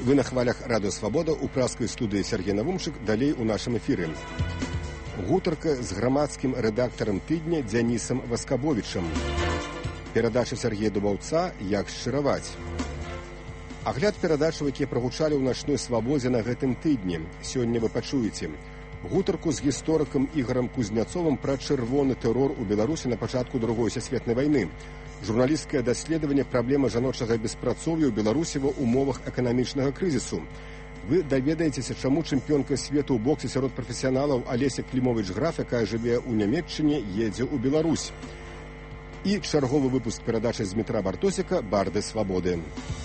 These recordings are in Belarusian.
Вы на хвалях Радыё Свабода ў праскай студыі Сергей Навумчык, далей у нашым эфіры. Гутарка з грамадскім рэдактарам тыдня Дзянісам Васкабовічам. Перадача Сергея Дубаўца «Як шчыраваць». Агляд перадачаў, якія прагучалі ў начной свабодзе на гэтым тыдні. Сёння вы пачуеце гутарку з гісторыкам Ігорам Кузняцовым пра чырвоны тэрор у Беларусі на пачатку Другой сусветнай вайны. Журналісцкае даследаванне праблемы жаночага беспрацоўя ў Беларусі ва ўмовах эканамічнага крызісу. Вы даведаецеся, чаму чэмпіёнка свету ў боксе сярод прафесіяналаў Алеся Клімовіч-Граф, якая жыве ў Нямецчыне, едзе ў Беларусь. І чарговы выпуск перадачы з Дмітра Бартосіка «Барды свабоды».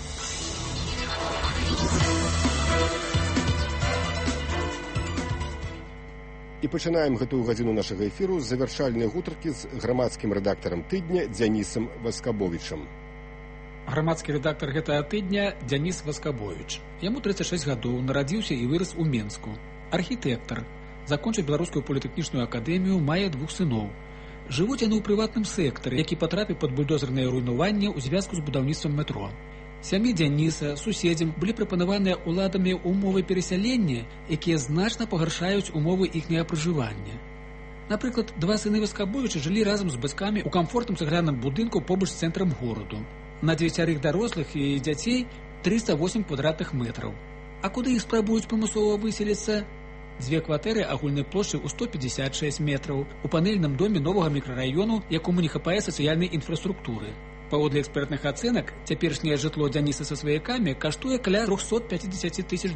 І пачынаем гэтую гадзіну нашага эфіру з завяршальнай гутаркі з грамадскім рэдактарам тыдня Дзянісам Васкабовічам. Грамадскі рэдактар гэтага тыдня Дзяніс Васкабовіч. Яму 36 гадоў, нарадзіўся і вырас у Менску. Архітэктар. Закончыў Беларускую політэхнічную акадэмію, мае 2 сыноў. Жывуць яны ў прыватным сектары, які патрапіў пад бульдозернае руйнаванне ў звязку з будаўніцтвам метро. Сям'і Дзяніса, суседзям былі прапанаваныя ўладамі умовы перасялення, якія значна пагаршаюць умовы іхняга пражывання. Напрыклад, 2 сыны Васкабовіча жылі разам з бацькамі ў камфортным цагляным будынку побач з цэнтрам гораду. На 9 дарослых і дзяцей 308 квадратных метраў. А куды іх спрабуюць прымусова выселіцца? 2 кватэры агульнай плошчай у 156 метраў у панельным доме новага мікрараёну, якому не хапае сацыяльнай інфраструктуры. Паводле экспертных ацэнак, цяперашняе жытло Дзяніса са сваякамі каштуе каля $350 тысяч,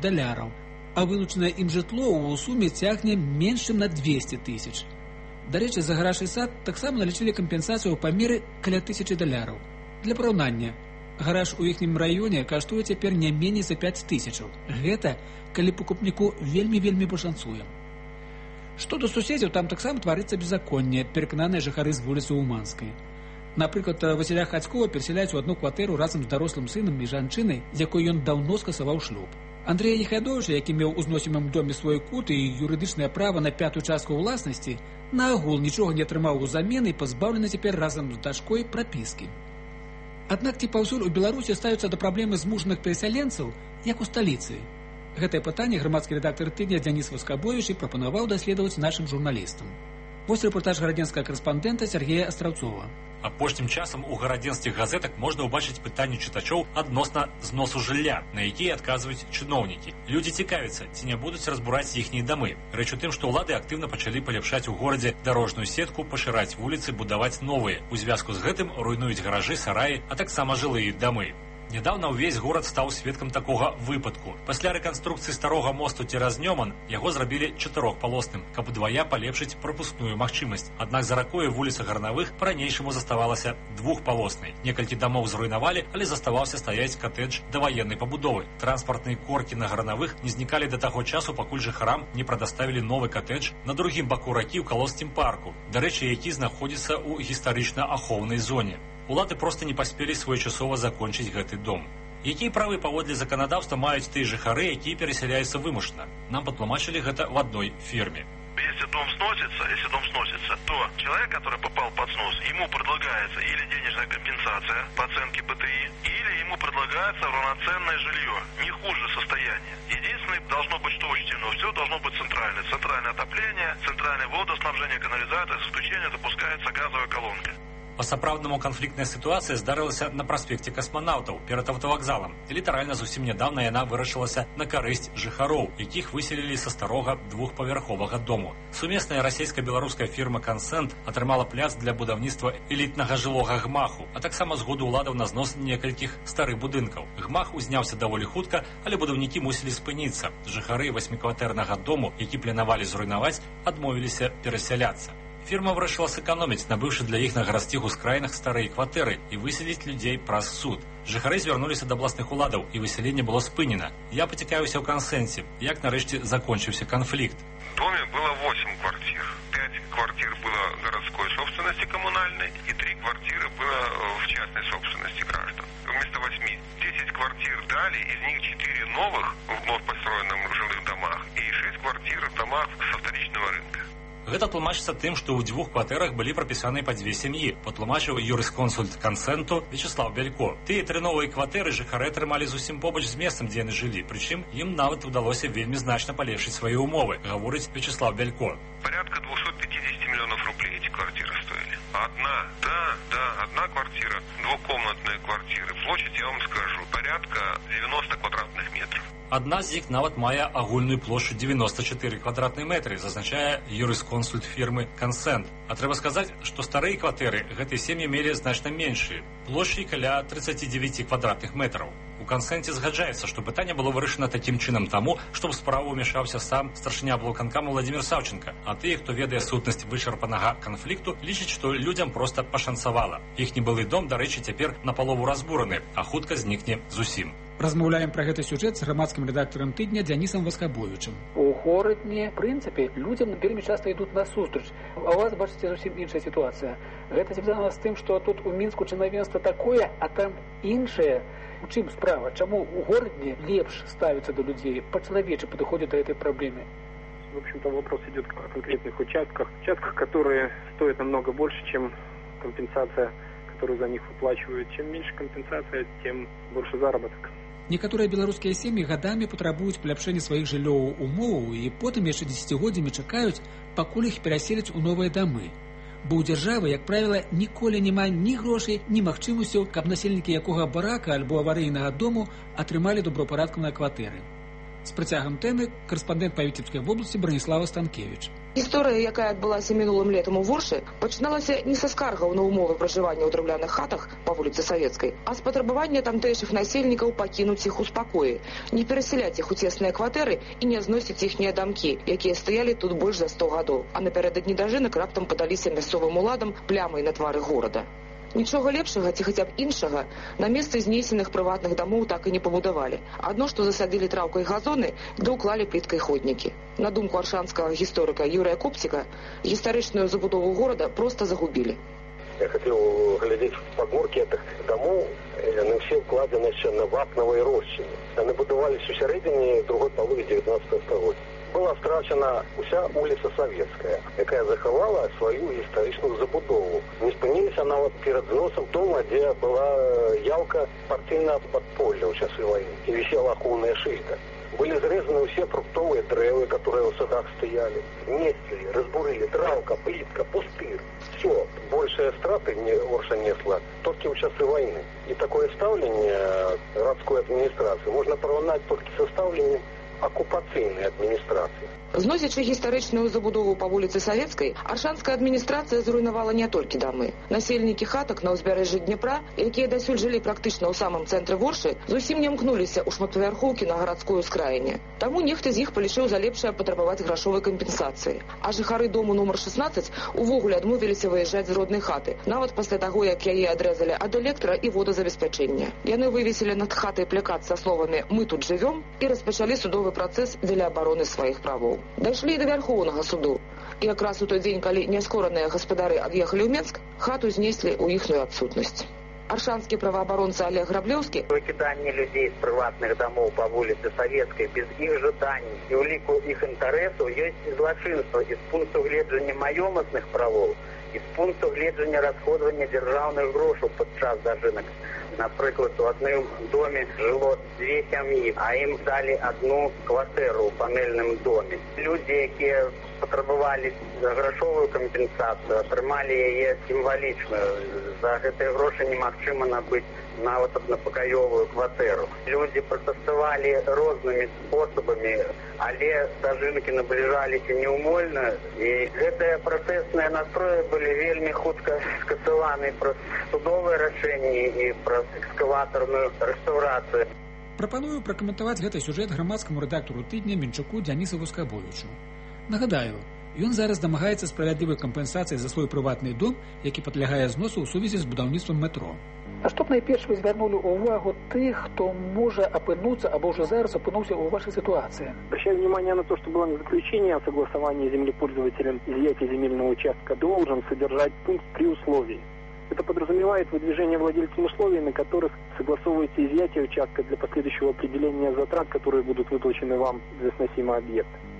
а вылучанае ім жытло ў суме цягне менш чым на 200 тысяч. Дарэчы, за гараж і сад таксама налічылі кампенсацыю ў памеры каля $1000. Для параўнання, гараж у іхнім раёне каштуе цяпер не меней за 5000. Гэта, калі пакупніку вельмі пашанцуе. Што да суседзяў, там таксама тварыцца беззаконне, перакананыя жыхары з вуліцы Уманскай. Напрыклад, Васіля Хацькова перасяляюць у адну кватэру разам з дарослым сынам і жанчынай, з якой ён даўно скасаваў шлюб. Андрэя Нехадовіча, які меў у зносімым доме свой кут і юрыдычнае права на 5-ю частку ўласнасці, наогул нічога не атрымаў узамен і пазбаўлены цяпер разам з дачкой прапіскі. Аднак ці паўсюль у Беларусі ставяцца да праблемы змушаных перасяленцаў, як у сталіцы? Гэтае пытанне грамадскі рэдактар тыдня Дзяніс Васкабовіч прапанаваў даследаваць нашым журналістам. Вось рэпартаж гарадзенскага карэспандэнта Сергея Астраўцова. Апошнім часам у гарадзенскіх газетах можна ўбачыць пытанні чытачоў адносна зносу жылля, на якія адказваюць чыноўнікі. Людзі цікавяцца, ці не будуць разбураць іхнія дамы. Рэч у тым, што ўлады актыўна пачалі паляпшаць у горадзе дарожную сетку, пашыраць вуліцы, будаваць новыя. У звязку з гэтым руйнуюць гаражы, сараі, а таксама жылыя дамы. Нядаўна ўвесь горад стаў сведкам такога выпадку. Пасля рэканструкцыі старога мосту цераз Нёман яго зрабілі 4-палосным, каб удвая палепшыць прапускную магчымасць. Аднак за ракою вуліца Гарнавых па-ранейшаму заставалася 2-палоснай. Некалькі дамоў зруйнавалі, але заставаўся стаяць катэдж даваеннай пабудовы. Транспартныя коркі на Гарнавых не знікалі да таго часу, пакуль жыхарам не прадаставілі новы катэдж на другім баку ракі ў Калоцкім парку, дарэчы, які знаходзіцца ў гістарычна ахоўнай зоне. Улады проста не паспелі своечасова закончыць гэты дом. Якія правы паводле заканадаўства маюць тыя жыхары, якія перасяляюцца вымушана? Нам патлумачылі гэта в одной фирме. Если дом сносится, то человек, который попал под снос, ему предлагается или денежная компенсация по оценке БТИ, или ему предлагается равноценное жилье, не хуже состояния. Единственное, должно быть что учтено, все должно быть центральное. Центральное отопление, центральное водоснабжение, канализация, с исключением допускается газовая колонка. Па-сапраўднаму канфліктная сітуацыя здарылася на праспекце касманаўтаў перад аўтавакзалам. І літаральна зусім нядаўна яна вырашылася на карысць жыхароў, якіх выселілі са старога 2-павярховага дому. Сумесная расійска-беларуская фірма «Кансэнт» атрымала пляц для будаўніцтва элітнага жылога гмаху, а таксама згоду ўладаў на знос некалькіх старых будынкаў. Гмах узняўся даволі хутка, але будаўнікі мусілі спыніцца. Жыхары 8-кватэрнага дому, які планавалі зруйнаваць, адмовіліся перасяляцца. Фірма вырашыла сэканоміць, набыўшы для іх на гарадскіх ускраінах старыя кватэры і выселіць людзей праз суд. Жыхары звярнуліся да абласных уладаў, і выселенне было спынена. Я пацікавіўся ў «Кансэнце», як нарэшце закончыўся канфлікт. В доме было 8 квартир. 5 квартир было городской собственности коммунальной, и 3 квартиры было в частной собственности граждан. Вместо 8. 10 квартир дали, из них 4 новых в вновь построенных жилых домах и 6 квартир в домах со вторичного рынка. Гэта тлумачыцца тым, што ў 2 кватэрах былі прапісаныя па 2 сям'і, патлумачыў юрысконсульт кансэнту Вячеслав Бялько. Тыя 3 новыя кватэры жыхары атрымалі зусім побач з месцам, дзе яны жылі, прычым ім нават удалося вельмі значна палепшыць свае умовы, гаворыць Вячеслав Бялько. Порядка 250 миллионов рублей эти квартиры стоили. Одна квартира, двухкомнатная квартира. Площадь, я вам скажу, порядка 90 квадратных метров. Адна з іх нават мае агульную плошчу 94 квадратныя метры, зазначае юрысконсульт фірмы «Кансэнт». А трэба сказаць, што старыя кватэры гэтыя сем'і мелі значна меншыя, плошчай каля 39 квадратных метраў. У «Кансэнце» згаджаецца, што пытанне было вырашана такім чынам таму, што ў справу ўмяшаўся сам старшыня аблканкама Владимир Савченко, а тыя, хто ведае сутнасць вычарпанага канфлікту, лічаць, што людзям проста пашанцавала. Іхні былы дом, дарэчы, цяпер напалову разбураны, а хутка знікне зусім. Размаўляем пра гэты сюжэт з грамадскім рэдактарам тыдня Дзянісам Васкабовічам. У горадні, в прынцыпе, людзям вельмі часта ідуць насустрач. А у вас, бачыце, зусім іншая сітуацыя. Гэта звязана з тым, што тут у Мінску чынавенства такое, а там іншае. У чым справа? Чаму у горадні лепш ставіцца да людзей, па-чалавечы падыходзяць да этой праблемы? В общем-то, вопрос идет о конкретных участках, которые стоят намного больше, чем компенсация, которую за них выплачивают. Чем меньше компенсация, тем больше заработок. Некаторыя беларускія сем'і гадамі патрабуюць паляпшэння сваіх жыллёвых умоваў і потым яшчэ дзесяцігоддзямі чакаюць, пакуль іх пераселяць у новыя дамы. Бо ў дзяржавы, як правіла, ніколі няма ні грошай, ні магчымасцяў, каб насельнікі якога барака альбо аварыйнага дому атрымалі добрапарадкавыя кватэры. З працягам тэмы карэспандэнт па Віцебскай вобласці Браніслава Станкевіч. Гісторыя, якая адбылася мінулым летам у Воршы, пачыналася не са скаргаў на умовы пражывання ў драўляных хатах па вуліцы Савецкай, а з патрабавання тамтэйшых насельнікаў пакінуць іх у спакоі, не перасяляць іх у цесныя кватэры і не зносіць іхнія дамкі, якія стаялі тут больш за 100 гадоў, а напярэдадні дажынак раптам падаліся мясцовым уладам плямай на твары горада. Нічога лепшага ці хаця б іншага на месцы знесеных прыватных дамоў так і не пабудавалі. Адно, што засадзілі траўкай газоны, да ўклалі пліткай ходнікі. На думку аршанскага гісторыка Юрыя Копціка, гістарычную забудову горада проста загубілі. Я хотел глядеть в подмурки этих домов, они все вкладены еще на вапновой розчине. Они будовались у середине другой половины 19 століття. Была страчена уся вулиця Советская, яка заховала свою історичну забудову. Не спинилися навіть перед зносом дома, де була явка партійного подполья в часи війни. І висела охоронна шийка. Были срезаны все фруктовые деревья, которые в садах стояли. Нестили, разбурили, травка, плитка, пустырь. Все, большие страты Орша несла только в часы войны. И такое ставление городской администрации можно поравнать только со ставлением оккупаційної адміністрації. Зносячы гістарычную забудову па вуліцы Савецкай, аршанская адміністрацыя зруйнавала не толькі дамы. Насельнікі хатак на ўзбярэжжы Днепра, якія дасюль жылі практычна ў самым цэнтры Воршы, зусім не мкнуліся ў шматпавярхоўкі на гарадской ускраіне. Таму нехта з іх палічыў за лепшае патрабаваць грашовай кампенсацыі. А жыхары дому нумар 16 увогуле адмовіліся выязджаць з роднай хаты, нават пасля таго, як яе адрэзалі ад электра і водазабеспячэння. Яны вывесілі над хатай плакат са словамі «Мы тут жывём» і распачалі судовы працэс дзеля абароны сваіх правоў. Дайшлі да вярхоўнага суду. І якраз у той дзень, калі няскораныя гаспадары ад'ехалі ў Менск, хату знеслі ў іхную адсутнасць. Аршанскі праваабаронца Олег Граблеўскі. Выкіданне людзей з прыватных дамоў па вуліцы Савецкай без іх жаданий і ў ліку іх інтарэсаў ёсць злачынства і з пункту гледжання маёмасных правоў, і з пункту гледжання расходавання дзяржаўных грошаў падчас дажынак. Напрыклад, у адным доме жыло 2 сям'і, а ім далі одну кватэру ў панельным доме. Людзі, якія патрабавалі грашовую кампенсацыю, атрымалі яе сімвалічную. За гэтыя грошы немагчыма набыць нават аднапакаёвую кватэру. Людзі пратэставалі рознымі спосабамі, але дажынкі набліжаліся неўмольна, і гэтыя пратэсныя настроі былі вельмі хутка скасаваны праз судовыя рашэнні і праз экскаватарную рэстаўрацыю. Прапаную пракаментаваць гэты сюжэт грамадскаму рэдактару тыдня Мінчуку Дзянісу Васкабовічу. Нагадаю, ён зараз дамагаецца справядлівай кампенсацыі за свой прыватны дом, які падлягае зносу ў сувязі з будаўніцтвам метро. А што б найперш вы звярнулі ўвагу тых, хто можа апынуцца або ўжо зараз апынуўся ў вашай ситуации? Обращаю внимание на то, что было заключение о согласовании землепользователем изъятия земельного участка должен содержать пункт 3 условий. Это подразумевает выдвижение владельцам условий, на которых согласовывается изъятие участка для последующего определения затрат, которые будут выплачены вам за сносимый объект.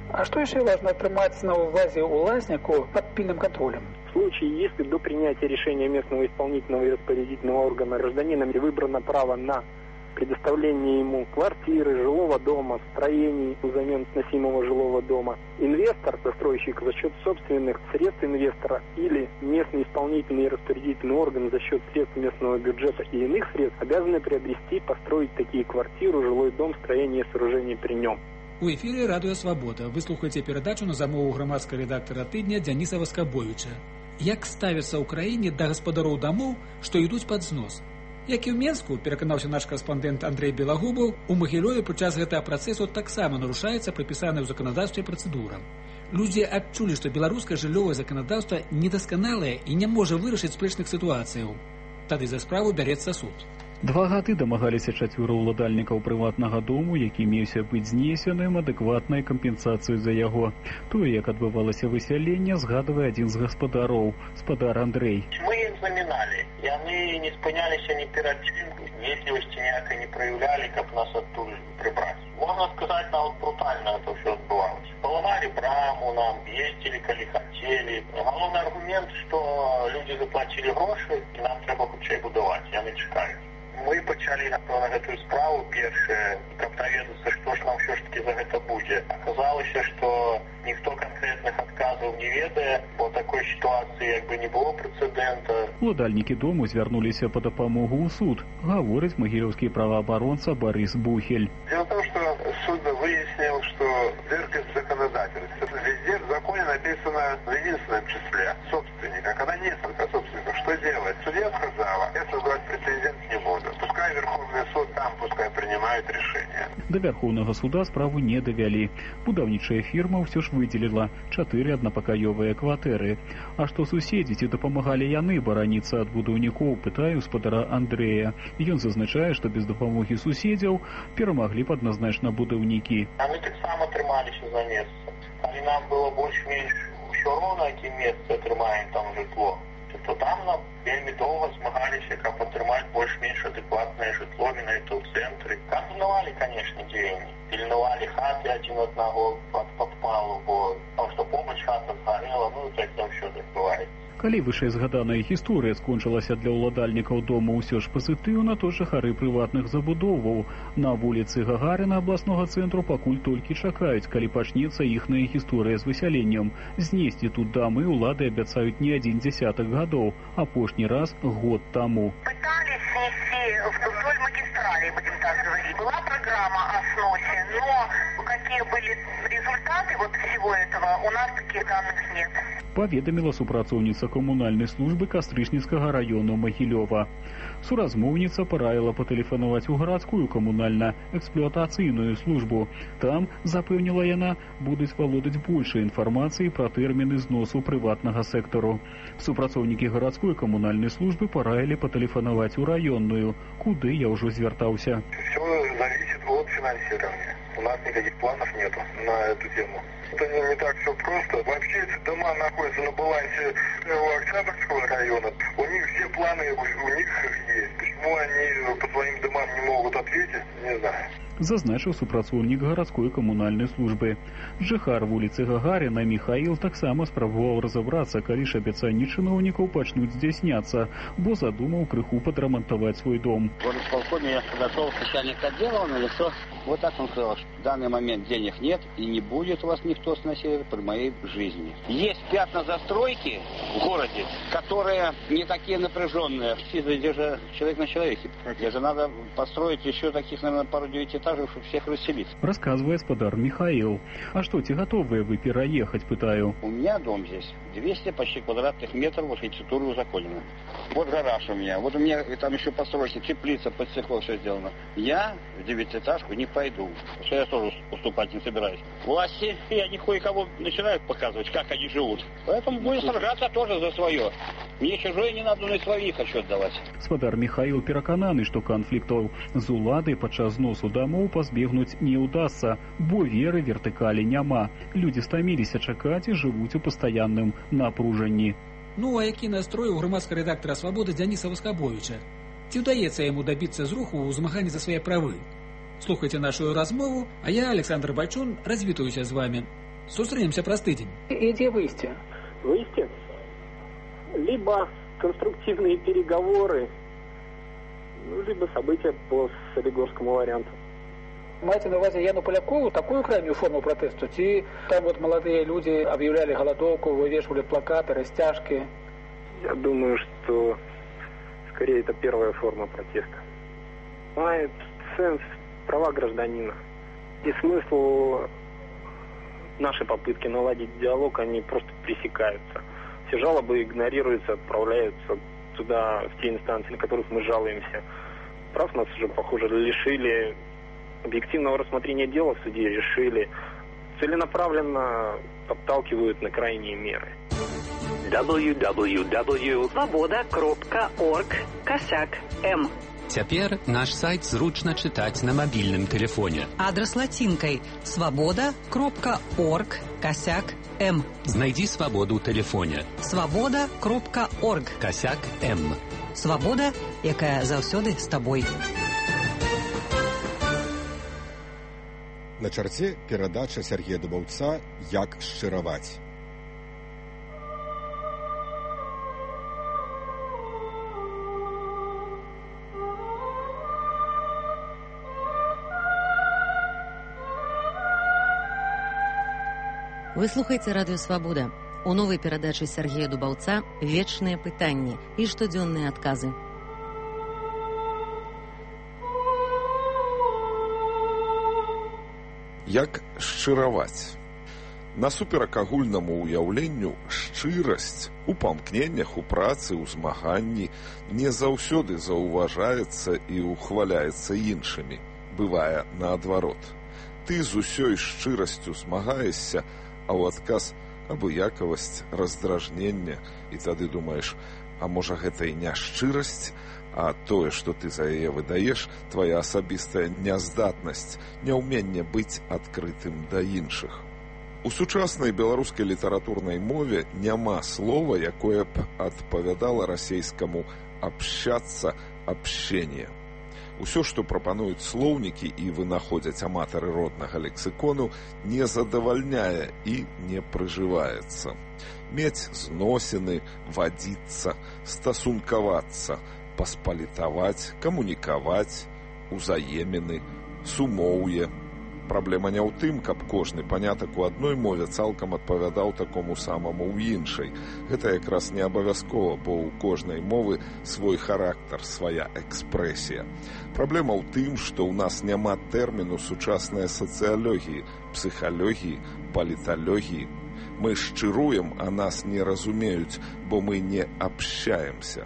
А что еще важно отрымать на увазе улазнику под пильным контролем? В случае, если до принятия решения местного исполнительного и распорядительного органа гражданином выбрано право на предоставление ему квартиры, жилого дома, строений взамен сносимого жилого дома, инвестор, застройщик за счет собственных средств инвестора или местный исполнительный и распорядительный орган за счет средств местного бюджета и иных средств обязаны приобрести, построить такие квартиру, жилой дом, строение и сооружения при нем. У эфірі Радыё Свабода. Вы слухаеце перадачу на замову грамадскага рэдактара тыдня Дзяніса Васкабовіча. Як ставіцца ў краіне да гаспадароў дамоў, што ідуць пад знос? Як і ў Менску, пераканаўся наш карэспандэнт Андрэй Белагубаў, у Магілёве падчас гэтага працэсу таксама нарушаецца прапісаная ў заканадаўстве працэдура. Людзі адчулі, што беларускае жыллёвае заканадаўства недасканалае і не можа вырашыць спрэчных сітуацыяў. Тады за справу бярэцца суд. 2 гады дамагаліся 4 ўладальнікаў прыватнага дому, які меўся быць знесеным адэкватнай кампенсацыяй за яго. Тое, як адбывалася высяленне, згадвае адзін з гаспадароў, спадар Андрэй. Мы іх заміналі. Яны не спыняліся ні перад чым, вежлівасці ніякай не праяўлялі, каб нас адтуль прыбраць. Можна сказаць, нават брутальна это ўсё адбывалася. Паламалі браму нам, ездзілі, калі хацелі. Галоўны аргумент, што людзі заплацілі грошы, і нам трэба хутчэй будаваць. Яны чакаюць. Мы пачалі на гэтую справу першае, каб даведацца, што ж нам ўсё ж такі за гэта будзе. Аказалася, што ніхто канкрэтных адказаў не ведае, бо такой сітуацыі як бы не было прэцэдэнта. Уладальнікі дому звярнуліся па дапамогу ў суд, гаворыць магілёўскі праваабаронца Барыс Бухель. Дело в том, что суд выяснил, что дырка в законодательстве. Везде в законе написано в единственном числе собственника. Когда несколько собственников, что делать? Судья сказала, я создавать прецедент не буду. Пускай Верховный суд там, пускай принимает решение. Да Верховного суда справу не давялі. Будаўнічая фірма ўсё ж выдзеліла 4 аднапакаёвыя кватэры. А што суседзі, ці дапамагалі яны бараніцца ад будаўнікоў, пытаю спадара Андрэя. Ён зазначае, што без дапамогі суседзяў перамаглі б адназначна будаўнікі. А мы таксама трымаліся за месца. Калі нам было больш-менш усё роўна, якім месцы атрымаем там жытло, то там нам вельмі доўга змагаліся, каб атрымаць больш-менш адэкватнае жытло менавіта ў цэнтры. Каардынавалі, канешне, дзеянні. Пільнавалі хаты адзін аднаго пад падпалу, бо там, што побач хата згарэла, так заўсёды адбываецца. Калі вышэйзгаданая гісторыя скончылася для ўладальнікаў дома ўсё ж пазітыўна, то жыхары прыватных забудоваў на вуліцы Гагарына абласнога цэнтру пакуль толькі чакаюць, калі пачнецца іхная гісторыя з высяленнем. Знесці тут дамы ўлады абяцаюць не 1 десятак гадоў, апошні раз год таму. Пытались снести вдоль магистрали, будем так говорить. Была программа о сносе, но какие были результаты вот всего этого, у нас таких данных нет. Паведаміла супрацоўніца камунальнай службы Кастрычніцкага раёну Магілёва. Суразмоўніца параіла патэлефанаваць у гарадскую камунальна-эксплуатацыйную службу. Там, запэўніла яна, будуць валодаць большай інфармацыяй пра тэрміны зносу прыватнага сектару. Супрацоўнікі гарадской камунальнай службы параілі патэлефанаваць у раённую, куды я ўжо звяртаўся. Все зависит от финансирования. У нас никаких планов нету на эту тему. Это не так все просто. Вообще эти дома находятся на балансе Октябрьского района. У них все планы, у них есть. Почему они по своим домам не могут ответить, не знаю. Зазначыў супрацоўнік гарадской камунальнай службы. Жыхар вуліцы Гагаріна Міхаіл таксама спрабаваў разабрацца, калі ж абяцанні чыноўнікаў пачнуць здзяйсняцца, бо задумаў крыху падрамантаваць свой дом. В горисполкоме я подошел к начальнику отдела, он говорит, что вот так он сказал, что в данный момент денег нет и не будет у вас никто сносить при моей жизни. Есть пятна застройки в городе, которые не такие напряженные. Где же человек на человеке? Где же надо построить еще таких, наверное, пару 9-этажек, чтобы всех расселить. Рассказывает спадар Михаил. А что, те готовы вы переехать, пытаю? У меня дом здесь 200 почти квадратных метров, архитектура узаконена. Вот гараж у меня. Вот у меня там еще постройки, теплица под стекло все сделано. Я в 9-этажку не пойду. Что я тоже уступать не собираюсь. Власти, и они кое-кого начинают показывать, как они живут. Поэтому будем сражаться тоже за свое. Мне чужое не надо, но и свои хочу отдавать. Спадар Михаил перакананы, што канфліктаў з уладай падчас зносу дамоў пазбегнуць не ўдасца, бо веры вертыкалі няма. Людзі стаміліся чакаць і жывуць у пастаянным напружанні. Ну, а які настрой у грамадскага рэдактара «Свабоды» Дзяніса Васкабовіча? Ці ўдаецца яму дабіцца зруху ў змаганні за свае правы? Слухайце нашу размову, а я, Александр Бальчун, развітаюся з вами. Сустрэнемся праз тыдзень. И где выйсце? Выйсце? Либо конструктивные переговоры, либо события по Солигорскому варианту. Маете на увазе Яну Полякову такую крайнюю форму протеста? Ти там вот молодые люди объявляли голодовку, вывешивали плакаты, растяжки? Я думаю, что скорее это первая форма протеста. Мает сенс права гражданина. И смысл нашей попытки наладить диалог, они просто пресекаются. Все жалобы игнорируются, отправляются туда, в те инстанции, на которых мы жалуемся. Прав нас уже, похоже, лишили. Объективного рассмотрения дела в суде решили. Целенаправленно подталкивают на крайние меры. www.svoboda.org/m. Цяпер наш сайт зручна чытаць на мабільным тэлефоне. Адрес лацінкай svoboda.org/m. Знайдзі свабоду ў тэлефоне. svoboda.org/m. Свабода, якая заўсёды з табой. На чарце перадача Сергея Дубаўца «Як шчыраваць». Вы слухаеце радыё «Свабода». У новай перадачы Сергея Дубаўца «Вечныя пытанні» і штодзённыя адказы. Як шчыраваць? Насуперак агульнаму ўяўленню, шчырасць у памкненнях, у працы, у змаганні не заўсёды заўважаецца і ухваляецца іншымі. Бывае наадварот. Ты з усёй шчырасцю змагаешся, а ў адказ абыякавасць, раздражненне, і тады думаеш, а можа гэта і не шчырасць, а тое, што ты за яе выдаеш, твая асабістая няздатнасць, няўменне быць адкрытым да іншых. У сучаснай беларускай літаратурнай мове няма слова, якое б адпавядала расейскаму «абщацца», «абщение». Усё, што прапануюць слоўнікі і вынаходзяць аматары роднага лексікону, не задавальняе і не прыжываецца. Мець зносіны, вадзіцца, стасункавацца, паспалітаваць, камунікаваць, узаемены, сумоўе. Праблема не ў тым, каб кожны панятак у адной мове цалкам адпавядаў такому самаму ў іншай. Гэта якраз не абавязкова, бо ў кожнай мовы свой характар, свая экспрэсія. Праблема ў тым, што ў нас няма тэрміну сучаснай сацыялогіі, псіхалогіі, паліталогіі. Мы шчыруем, а нас не разумеюць, бо мы не абщаемся.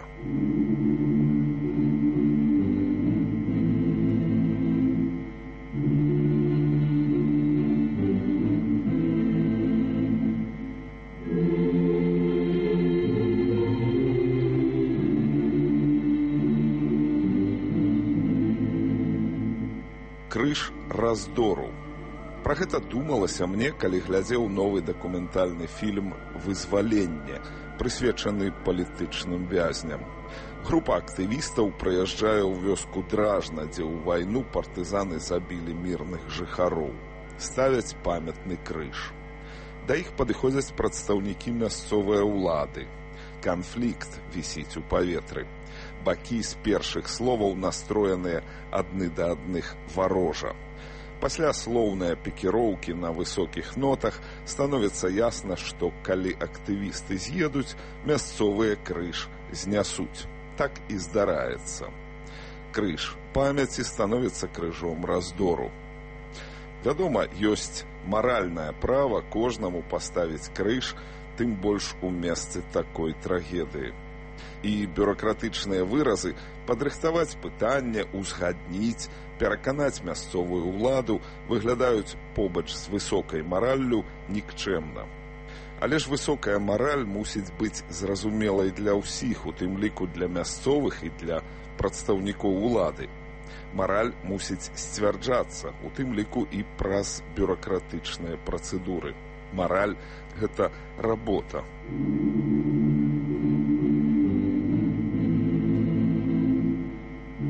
Крыж раздору. Пра гэта думалася мне, калі глядзеў новы дакументальны фільм «Вызваленне», прысвечаны палітычным вязням. Група актывістаў прыязджае ў вёску Дражна, дзе ў вайну партызаны забілі мірных жыхароў. Ставяць памятны крыж. Да іх падыходзяць прадстаўнікі мясцовай улады. Канфлікт вісіць у паветры. Бакі з першых словаў настроеныя адны да адных варожа. Пасля слоўныя пікіроўкі на высокіх нотах становіцца ясна, што калі актывісты з'едуць, мясцовыя крыж знясуць. Так і здараецца. Крыж памяці становіцца крыжом раздору. Вядома, ёсць маральнае права кожнаму паставіць крыж, тым больш у месцы такой трагедыі. І бюракратычныя выразы падрыхтаваць пытанне, узгадніць, пераканаць мясцовую ўладу выглядаюць побач з высокай мараллю нікчэмна. Але ж высокая мараль мусіць быць зразумелай для ўсіх, у тым ліку для мясцовых і для прадстаўнікоў улады. Мараль мусіць сцвярджацца, у тым ліку і праз бюракратычныя працэдуры. Мараль – гэта работа.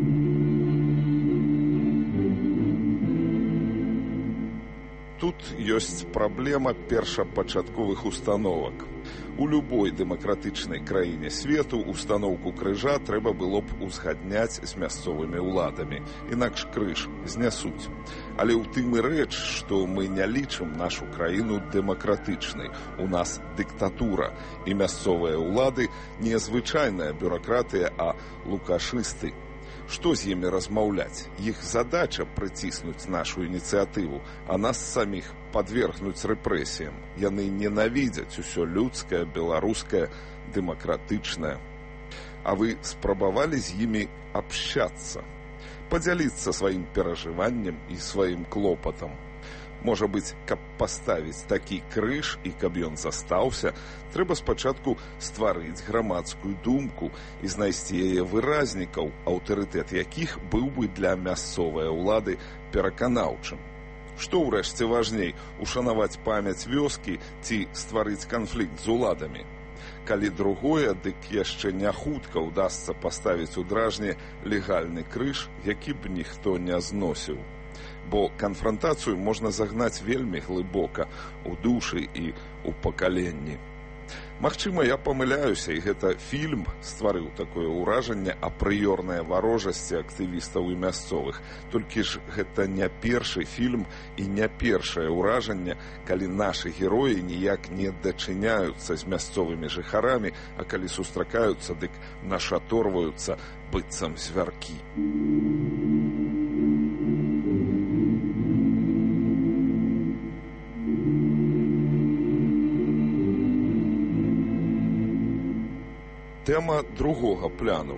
Тут ёсць праблема першапачатковых установак. У любой дэмакратычнай краіне свету устаноўку крыжа трэба было б узгадняць з мясцовымі ўладамі, інакш крыж знясуць. Але ў тым і рэч, што мы не лічым нашу краіну дэмакратычнай. У нас дыктатура, і мясцовыя ўлады не звычайная бюракратыя, а лукашысты. Што з імі размаўляць? Іх задача прыціснуць нашу ініцыятыву, а нас саміх падвергнуць рэпрэсіям. Яны ненавідзяць усё людскае, беларускае, дэмакратычнае. А вы спрабавалі з імі абшчацца, падзяліцца сваім перажываннем і сваім клопатам? Можа быць, каб паставіць такі крыж і каб ён застаўся, трэба спачатку стварыць грамадскую думку і знайсці яе выразнікаў, аўтарытэт якіх быў бы для мясцовай улады пераканаўчым. Што ўрэшце важней, ушанаваць памяць вёскі ці стварыць канфлікт з уладамі? Калі другое, дык яшчэ не хутка ўдасца паставіць у дражні легальны крыж, які б ніхто не зносіў. Бо канфрантацыю можна загнаць вельмі глыбока у душы і ў пакаленні. Магчыма, я памыляюся, і гэта фільм стварыў такое ўражанне апрыёрнай варожасці актывістаў і мясцовых. Толькі ж гэта не першы фільм і не першае ўражанне, калі нашы героі ніяк не дачыняюцца з мясцовымі жыхарамі, а калі сустракаюцца, дык нашаторваюцца быццам звяркі. Тэма другога пляну.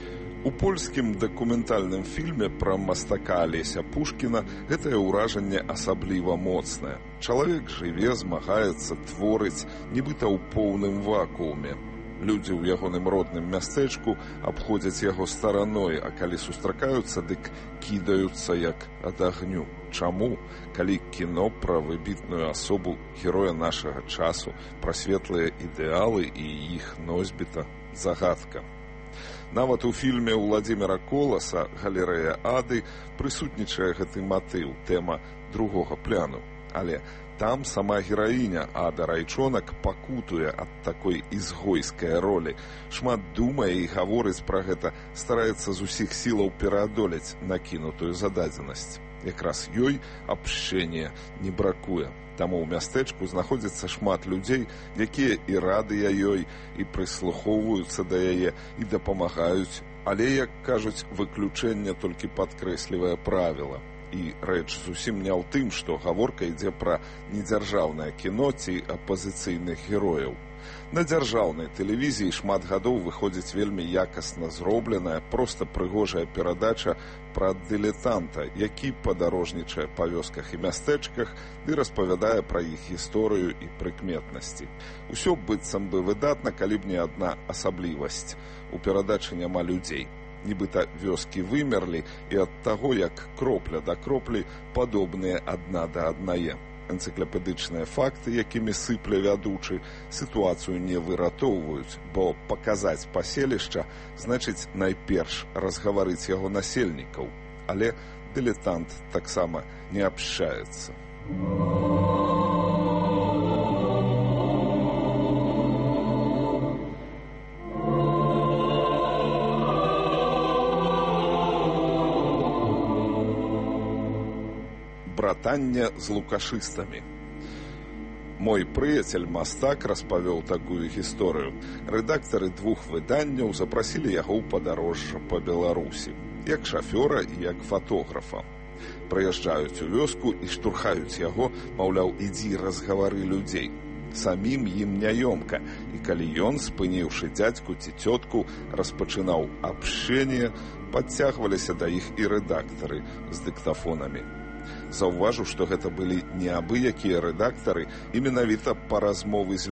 У польскім дакументальным фільме пра мастака Алеся Пушкіна гэтае ўражанне асабліва моцнае. Чалавек жыве, змагаецца, творыць, нібыта ў поўным вакууме. Людзі ў ягоным родным мястэчку абходзяць яго стараной, а калі сустракаюцца, дык кідаюцца як ад агню. Чаму? Калі кіно пра выбітную асобу героя нашага часу, пра светлыя ідэалы і іх носьбіта, загадка. Нават у фільме Уладзіміра Коласа «Галерэя Ады» прысутнічае гэты матыў, тэма другога пляну. Але там сама гераіня Ада Райчонак пакутуе ад такой ізгойскай ролі. Шмат думае і гаворыць пра гэта, стараецца з усіх сілаў пераадолець накінутую зададзенасць. Якраз ёй абшчэння не бракуе. Таму ў мястэчку знаходзіцца шмат людзей, якія і радыя ёй, і прыслухоўваюцца да яе, і дапамагаюць, але, як кажуць, выключэнне толькі падкрэслівае правіла. І рэч зусім не ў тым, што гаворка ідзе пра недзяржаўнае кіно ці апазіцыйных герояў. На дзяржаўнай тэлевізіі шмат гадоў выходзіць вельмі якасна зробленая, проста прыгожая перадача пра дылетанта, які падарожнічае па вёсках і мястэчках і распавядае пра іх гісторыю і прыкметнасці. Усё быццам бы выдатна, калі б не адна асаблівасць. У перадачы няма людзей. Нібыта вёскі вымерлі, і ад таго, як кропля да кроплі, падобныя адна да аднае. Энцыклапедычныя факты, якімі сыпле вядучы, сітуацыю не выратоўваюць, бо паказаць паселішча значыць найперш разгаварыць яго насельнікаў. Але дылетант таксама не абшчаецца. Братанне з лукашыстамі. Мой прыяцель мастак распавёў такую гісторыю. Рэдактары двух выданняў запрасілі яго ў падарожжа па Беларусі, як шафёра і як фатографа. Прыязджаюць у вёску і штурхаюць яго, маўляў, ідзі разгавары людзей. Самім ім няёмка, і калі ён, спыніўшы дзядзьку ці цётку, распачынаў абшчэнне, падцягваліся да іх і рэдактары з дыктафонамі. Заўважу, што гэта былі не абы-якія рэдактары, і менавіта па размовы з